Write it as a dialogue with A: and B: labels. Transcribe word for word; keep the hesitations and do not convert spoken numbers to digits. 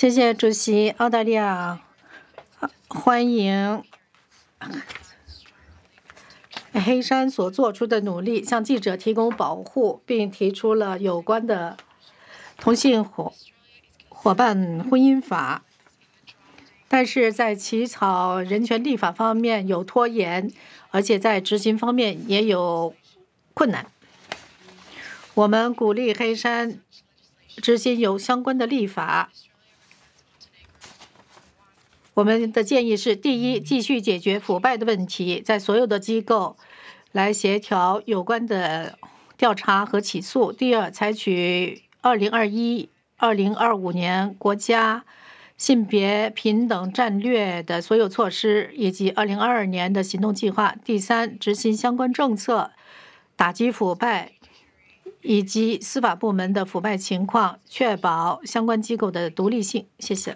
A: 谢谢主席。澳大利亚欢迎黑山所做出的努力，向记者提供保护，并提出了有关的同性伙伙伴婚姻法。但是在起草人权立法方面有拖延，而且在执行方面也有困难。我们鼓励黑山执行有相关的立法。我们的建议是：第一，继续解决腐败的问题，在所有的机构来协调有关的调查和起诉；第二，采取二零二一、二零二五年国家性别平等战略的所有措施，以及二零二二年的行动计划；第三，执行相关政策，打击腐败以及司法部门的腐败情况，确保相关机构的独立性。谢谢。